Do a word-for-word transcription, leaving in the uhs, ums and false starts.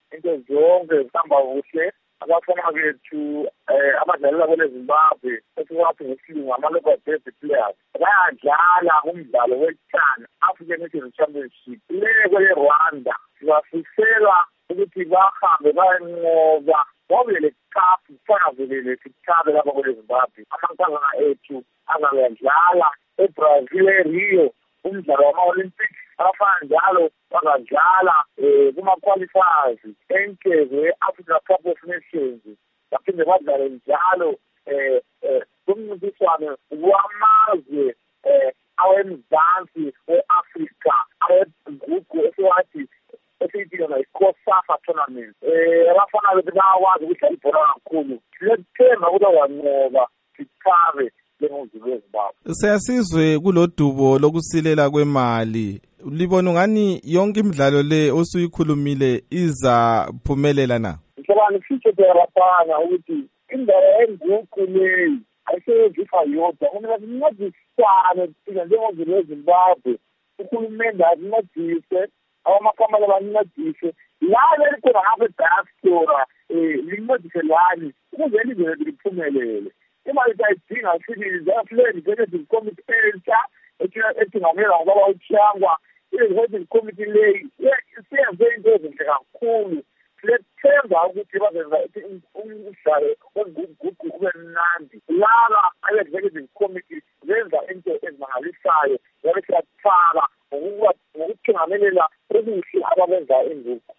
into zonke zihamba kuhle. Abafana bethu abadlalela kwele Zimbabwe esiwathi ngesilungu ama-local best players bayadlala umdlalo wetshani African Nations Championship le kwele Rwanda. Sibafisela ukuthi bahambe bayenqoba ngoba le cup kufanele sithabe lapha kwele Zimbabwe. Amankazana ethu azayadlala eBrazil eRio umdlalo wama-Olympics. Abafana njalo bazadlala kuma-qualifiers enkeze Africa Cup of Nations. Baphinde badlale njalo kumncintiswano wamazwe awemzansi we-Afrika awegugu esiwathi esiyibizwa i-COSAFA tournament. Abafana bethu bayakwazi ukudlala ibhola kakhulu. Siyethemba ukuthi bazanqoba sithabe njengomzulu weZimbabwe. Siyasizwe kulodubo lokusilela kwemali. Libona ngani yonke imidlalo le osuyikhulumile izaphumelela na? Ngicabanga futhi bayabana ukuthi indaba enguqu leyi ayisebenzifa yodwa. Kumele sincedisane thina njengomzulu weZimbabwe. Uhulumende asincedise, abamakamela bancedise. Lana likhona ngapha diaspora lincedise lani ukuze ilizwe lethu liphumelele. Imali sayidinga sibili zafuleni executive committee entsha ethingamela ngobaba uChangwa. I-executive committee leyi siyenze into ezinhle kakhulu. Siyethemba ukuthi bazenza umdlalo wenguquko kube mnandi. Laba ale-executive committee benza into ezimangalisayo. Yabe siyathala ngokuthingamelela okuhle ababenza inguquko.